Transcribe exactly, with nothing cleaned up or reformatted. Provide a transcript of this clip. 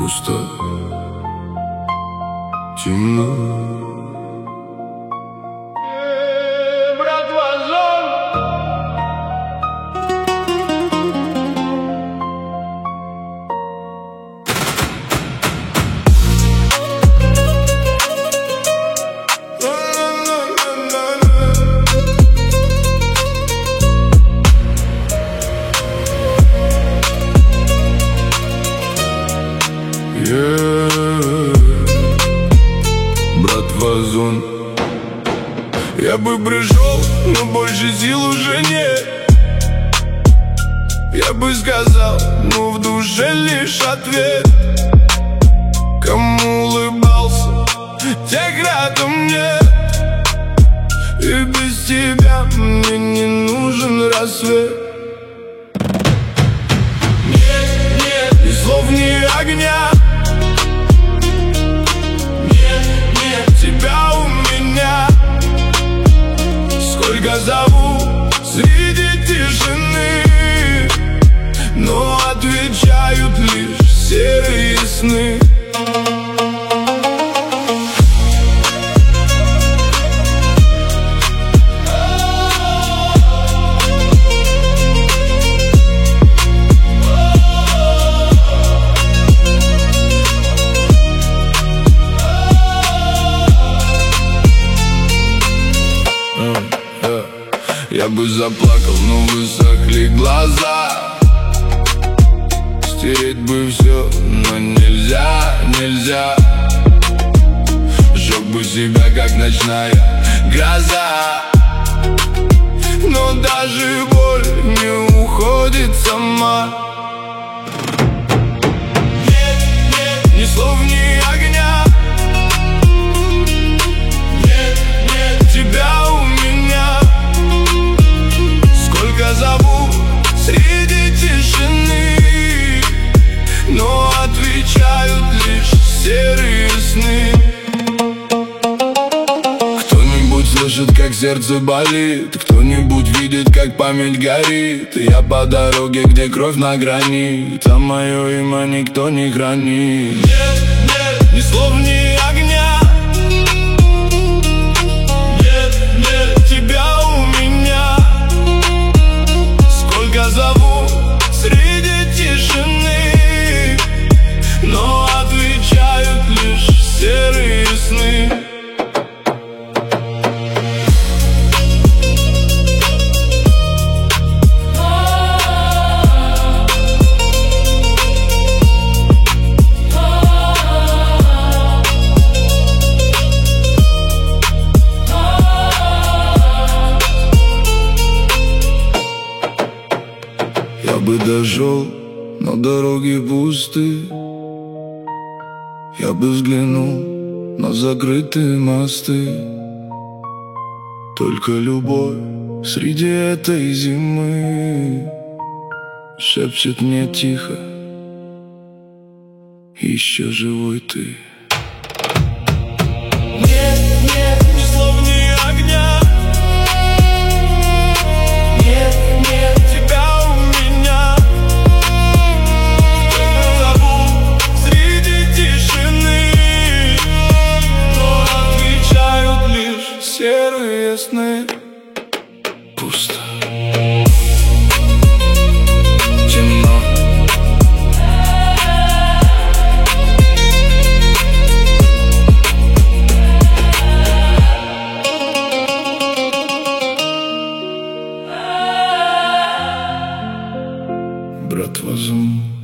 Пусто, темно. Братва, зон. Yeah. Братва, зон. Я бы пришел, но больше сил уже нет. Я бы сказал, но в душе лишь ответ. Кому улыбался, тех рядом нет. И без тебя мне не нужен рассвет. Нет, нет, ни слов, ни огня. Нет, нет, тебя у меня. Сколько зову среди тишины, но отвечают лишь серые сны. Я бы заплакал, но высохли глаза. Стереть бы все, но нельзя, нельзя. Сжег бы себя, как ночная гроза. Но даже боль не уходит сама. Нет, нет, ни слов, ни огня. Нет, нет, тебя у меня. Сколько зову среди тишины, но отвечают лишь серые сны. Кто-нибудь слышит, как сердце болит, кто-нибудь видит, как память горит. И я по дороге, где кровь на грани, там мое имя никто не хранит. Нет, нет, ни слов, ни огня. Нет, нет, тебя у меня. Сколько зову среди тишины, но отвечают лишь серые сны. Я бы дошел, но дороги пусты. Я бы взглянул на закрытые мосты. Только любовь среди этой зимы шепчет мне тихо: еще живой ты. Нет, нет, ни слов, ни огня. Нет, нет, тебя у меня. Зову среди тишины, но отвечают лишь серые сны. Пусто, темно. Братва, зон.